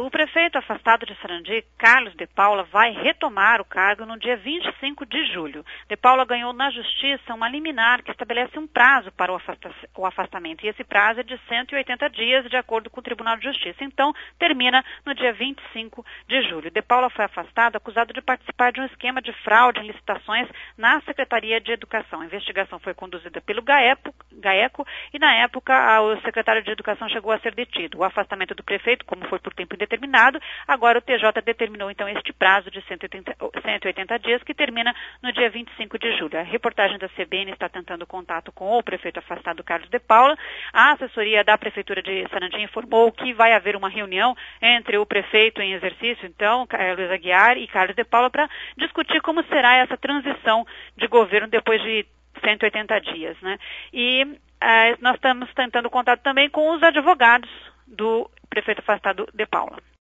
O prefeito afastado de Sarandi, Carlos de Paula, vai retomar o cargo no dia 25 de julho. De Paula ganhou na Justiça uma liminar que estabelece um prazo para o afastamento, e esse prazo é de 180 dias, de acordo com o Tribunal de Justiça. Então, termina no dia 25 de julho. De Paula foi afastado acusado de participar de um esquema de fraude em licitações na Secretaria de Educação. A investigação foi conduzida pelo GAECO e, na época, o secretário de Educação chegou a ser detido. O afastamento do prefeito, como foi por tempo determinado, agora o TJ determinou então este prazo de 180 dias, que termina no dia 25 de julho. A reportagem da CBN está tentando contato com o prefeito afastado Carlos de Paula. A assessoria da Prefeitura de Sarandi informou que vai haver uma reunião entre o prefeito em exercício, então, Luiz Aguiar e Carlos de Paula, para discutir como será essa transição de governo depois de 180 dias, né? E nós estamos tentando contato também com os advogados do prefeito afastado de Paula.